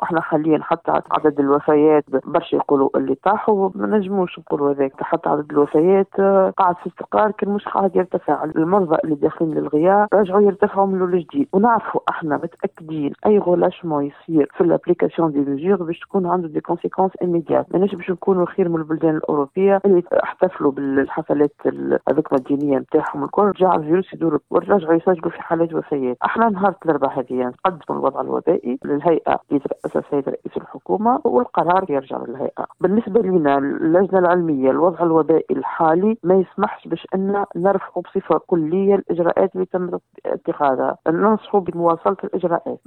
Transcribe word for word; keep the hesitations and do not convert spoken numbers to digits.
احنا حاليا حتى عدد الوفيات برشا يقولوا اللي طاحوا، ما نجموش نقولوا هذاك، حتى عدد الوفيات قاعد في استقرار، كان مش قاعد يرتفع. المرضى اللي داخلين للغياب رجعوا يرتفعوا من الجديد، ونعرفوا احنا متاكدين اي غولاشمون يصير في الابليكاسيون دي ميزور باش تكون عنده دي كونسيكونس ايميديات. ماناش باش نكونوا خير من البلدان الاوروبيه اللي احتفلوا بالحفلات هذوك الدينيه نتاعهم الكل، رجع الفيروس يدور ورجعوا يسجلوا في حالات وفيات. احنا نهار الاربعاء هذه نقدموا الوضع الوبائي للهيئه اللي ترأسها السيد رئيس الحكومه، والقرار يرجع للهيئه. بالنسبه لنا اللجنه العلميه الوضع الوبائي الحالي ما يسمحش باش ان نرفعوا بصفه كليه الاجراءات اللي تم اتخاذها، ننصحوا بمواصله الاجراءات.